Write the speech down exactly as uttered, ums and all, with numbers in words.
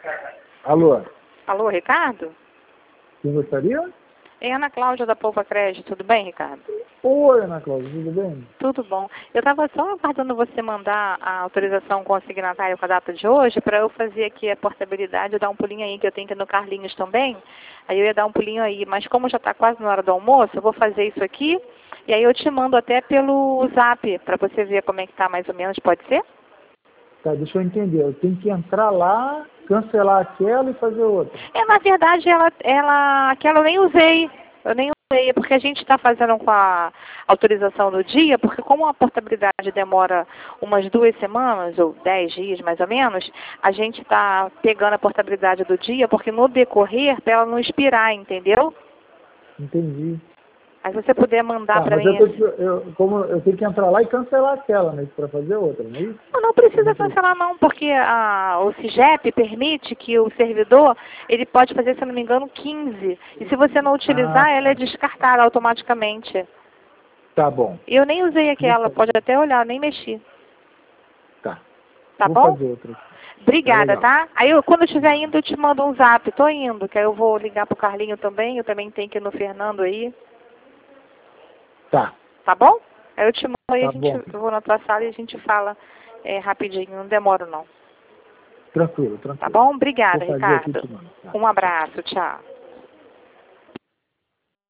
Alô, Alô, Ricardo? quem gostaria? É Ana Cláudia da Poupa Crédito, tudo bem, Ricardo? Oi, Ana Cláudia, tudo bem? Tudo bom. Eu estava só aguardando você mandar a autorização com a signatária com a data de hoje para eu fazer aqui a portabilidade, eu dar um pulinho aí, que eu tenho que ir no Carlinhos também. Aí eu ia dar um pulinho aí, mas como já está quase na hora do almoço, eu vou fazer isso aqui e aí eu te mando até pelo Zap para você ver como é que está mais ou menos, pode ser? Tá, deixa eu entender. Eu tenho que entrar lá, cancelar aquela e fazer outra. É, na verdade, ela, ela, aquela eu nem usei. Eu nem usei, porque a gente está fazendo com a autorização do dia, porque como a portabilidade demora umas duas semanas, ou dez dias mais ou menos, a gente está pegando a portabilidade do dia, porque no decorrer, para ela não expirar, entendeu? Entendi. Aí se você puder mandar Tá, para mas mim... eu, tô, eu, como eu tenho que entrar lá e cancelar aquela, né? Para fazer outra, não é isso? Não, não precisa Não precisa. cancelar não, porque a, o CIGEP permite que o servidor, ele pode fazer, se eu não me engano, quinze. E se você não utilizar, Ah, ela é tá. descartada automaticamente. Tá bom. Eu nem usei Vou aquela, pode fazer. até olhar, nem mexi. Tá. Tá Vou bom? fazer outra. Tá Obrigada, legal. tá? Aí eu, quando eu estiver indo, eu te mando um zap. Tô indo, que aí eu vou ligar pro Carlinho também, eu também tenho que ir no Fernando aí. Tá. Tá bom? Aí eu te mando aí, a Tá gente, bom. eu vou na tua sala e a gente fala é, rapidinho, não demoro não. Tranquilo, Tá tranquilo. bom? Vou Obrigada, fazer aqui e Ricardo. te mando. Tá. Um abraço, tchau.